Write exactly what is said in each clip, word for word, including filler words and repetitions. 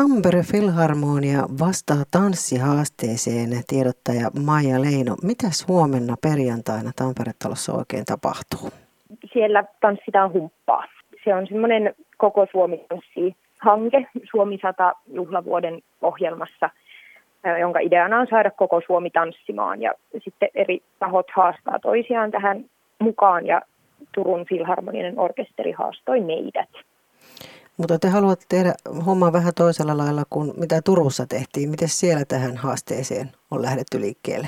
Tampere Filharmonia vastaa tanssihaasteeseen, tiedottaja Maija Leino. Mitäs huomenna perjantaina Tampere-talossa oikein tapahtuu? Siellä tanssitaan humppaa. Se on semmoinen koko Suomi-tanssi-hanke Suomi sata juhlavuoden ohjelmassa, jonka ideana on saada koko Suomi tanssimaan. Ja sitten eri tahot haastaa toisiaan tähän mukaan ja Turun Filharmoninen orkesteri haastoi meidät. Mutta te haluatte tehdä hommaa vähän toisella lailla kuin mitä Turussa tehtiin. Miten siellä tähän haasteeseen on lähdetty liikkeelle?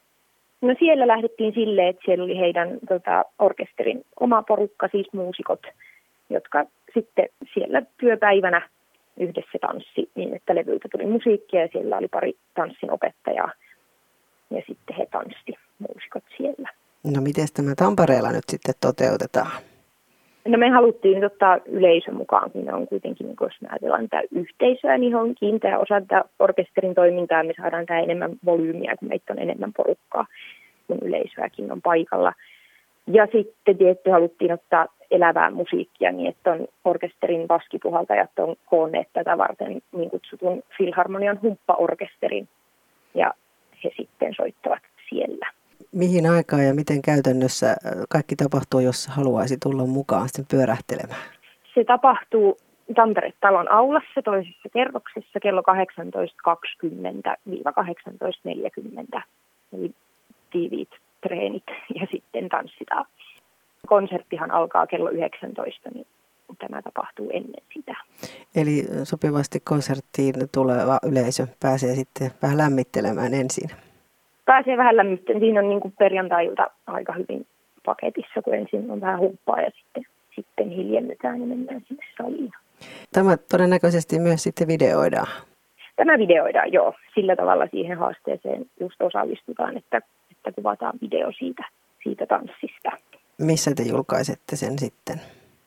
No siellä lähdettiin silleen, että siellä oli heidän tota, orkesterin oma porukka, siis muusikot, jotka sitten siellä työpäivänä yhdessä tanssi niin, että levyltä tuli musiikkia ja siellä oli pari tanssin opettajaa ja sitten he tanssi muusikot siellä. No miten tämä Tampereella nyt sitten toteutetaan? No me haluttiin ottaa yleisön mukaan, kun ne on kuitenkin, jos me ajatellaan tätä yhteisöä, niin on kiinteä osa tätä orkesterin toimintaa, me saadaan tämä enemmän volyymiä, kun meitä on enemmän porukkaa, kun yleisöäkin on paikalla. Ja sitten tietty haluttiin ottaa elävää musiikkia niin, että on orkesterin baskipuhaltajat on koonneet tätä varten niin kutsutun Filharmonian humppaorkesterin ja he sitten soittavat siellä. Mihin aikaan ja miten käytännössä kaikki tapahtuu, jos haluaisi tulla mukaan sitten pyörähtelemään? Se tapahtuu Tampere-talon aulassa toisessa kerroksessa kello kahdeksantoista kaksikymmentä kahdeksantoista neljäkymmentä. Eli tiiviit treenit ja sitten tanssitaan. Konserttihan alkaa kello yhdeksäntoista, niin tämä tapahtuu ennen sitä. Eli sopivasti konserttiin tuleva yleisö pääsee sitten vähän lämmittelemään ensin? Pääsee vähän lämmittelemään. Siinä on niin kuin perjantai-ilta aika hyvin paketissa, kun ensin on vähän humppaa ja sitten, sitten hiljennetään ja mennään sinne saliin. Tämä todennäköisesti myös sitten videoidaan? Tämä videoidaan, joo. Sillä tavalla siihen haasteeseen just osallistutaan, että, että kuvataan video siitä, siitä tanssista. Missä te julkaisette sen sitten?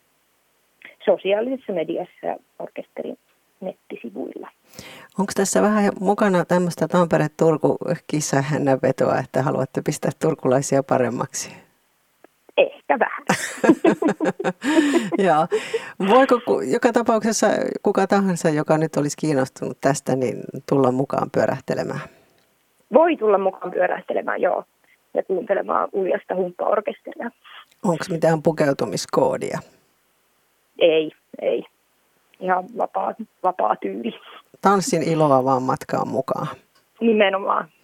Sosiaalisessa mediassa ja orkesterin nettisivuilla. Onko tässä vähän mukana tämmöistä Tampere-Turku-kissahännänvetoa, että haluatte pistää turkulaisia paremmaksi? Ehkä vähän. Joo. Voiko joka tapauksessa kuka tahansa, joka nyt olisi kiinnostunut tästä, niin tulla mukaan pyörähtelemään? Voi tulla mukaan pyörähtelemään, joo. Ja kuuntelemaan uljasta humppaorkesteria. Onko mitään pukeutumiskoodia? Ei, ei. Ihan vapaa, vapaa tyyli. Tanssin iloa vaan matkaan mukaan. Nimenomaan.